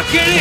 கிழி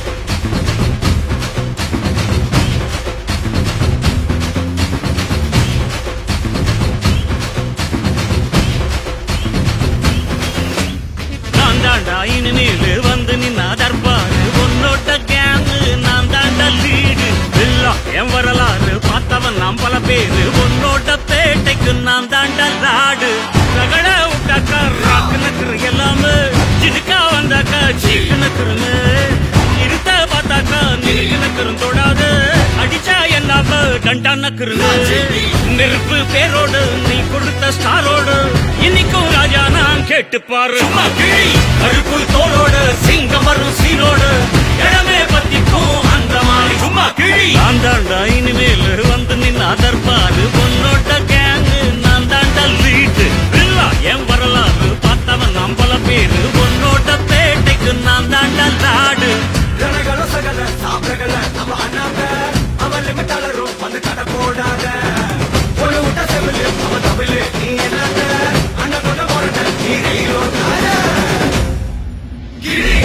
நான் தாண்டா இனிமேலு வந்து நின்னா தர்பாரு உன்னோட்ட கேங்கு நான் தாண்டா லீடு எல்லாம் என் வரலாறு பார்த்தவன் நாம் பல பேரு உன்னோட்ட பேட்டைக்கு நான் தாண்டா லாடு ரகட விட்டாக்கா ராக்கு நக்கரு எல்லாமே சிடுக்கா வந்தாக்கா சீக்கு நக்கருன்னு இருத்த பார்த்தாக்கா நிறுக்கு நக்கரும் தொடாது அடிச்சா என்னாம டண்டா நக்கருன்னு நெருப்பு பேரோடு நீ கொடுத்த ஸ்டாரோடு இன்னைக்கும் ராஜா நான் கேட்டு பாரு கருப்பு தோளோடு சிங்கம் வரும் சீரோடு இடமே பத்திக்கும் அந்த மாதிரி சும்மா கிழி நான் தாண்டா இனிமேல் வந்து நின்னா தர்பாரு பொன்னோட்ட கேங்கு நான் தாண்டா லீட்டு என் வரலாறு பார்த்தவன் நாம் பல பேரு பொன்னோட்ட பேட்டைக்கு நான் தாண்டா லாடு சகல சாப்பிடல நம்ம அண்ணாங்க அவன் லிமிட்டாளரும் வந்து கடை போடாத ஒரு விட்ட செவிலு அவன் தமிழு நீ என்னங்க அண்ணன் கொண்ட போறத நீ ரயிலோட்டாத கிழி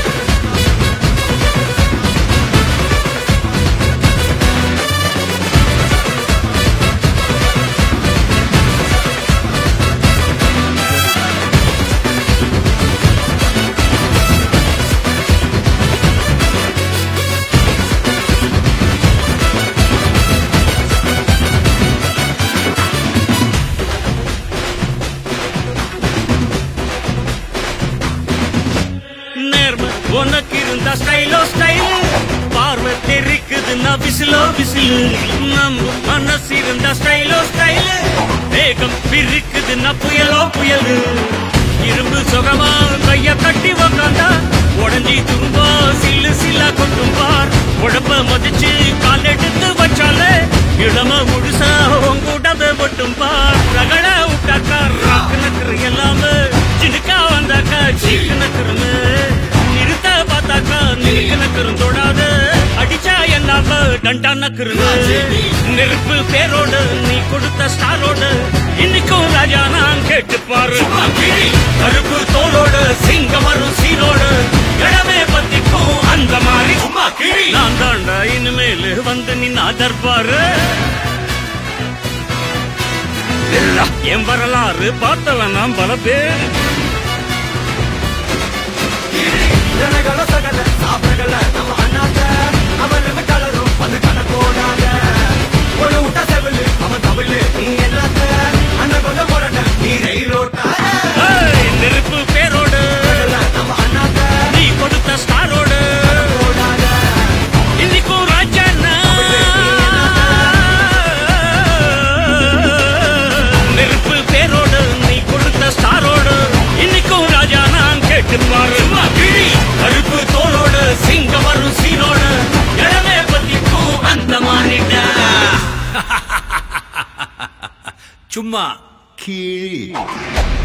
உனக்கு இருந்த ஸ்டைலோ ஸ்டைல் பார்வை தெரிக்குதுன்னா விசிலோ விசிலு நம்ம மனசு இருந்த ஸ்டைலோ ஸ்டைல் வேகம் பிரிக்குதுன்னா புயலோ புயலு இரும்பு சுகமா கைய கட்டி உக்காந்தா உடஞ்சி தும்பா சில்லு சில்லா கொட்டும் பார் உடம்ப மதிச்சு கால் எடுத்து வச்சாலே இளம முழுசா உங்கூட்டத மட்டும் பார் ரகட விட்டாக்கா ராக்கு நக்கரு எல்லாமே சிடுக்கா வந்தாக்கா சீக்கு நக்கருன்னு நிறுத்த பார்த்தாக்கா நிறுக்கு நக்கரும் தொடாது அடிச்சா என்னாம டண்டா நக்கருன்னு நெருப்பு பேரோடு நீ கொடுத்த ஸ்டாரோடு இன்னைக்கும் ராஜா நான் கேட்டு பாரு கருப்பு தோளோடு சிங்கம் வரும் சீரோடு இடமே பத்திக்கும் அந்த மாதிரி சும்மா கிழி நான் தாண்டா இனிமேல் வந்து நின்னா தர்பாரு என் வரலாறு பார்த்தவன் நாம் பல பேர் ஜனகள சகல சாப்பிடல நம்ம அண்ணாங்க அவன் லிமிட்டாளரும் வந்து கடை போடாத ஒரு விட்ட செவிலு அவன் தமிழு நீ என்னங்க அண்ணன் கொண்ட போறத நீ ரயிலோட்டாத நெருப்பு பேரோடு நம்ம அண்ணாங்க நீ கொடுத்த ஸ்டாரோடு போடாத இன்னைக்கும் ராஜா நெருப்பு பேரோடு நீ கொடுத்த ஸ்டாரோடு இன்னைக்கும் ராஜா நான் கேட்டு பாரு கருப்பு தோளோடு சிங்கம் வரும் சீரோடு இடமே பத்திக்கும் அந்த மாறிட்ட சும்மா கீழ்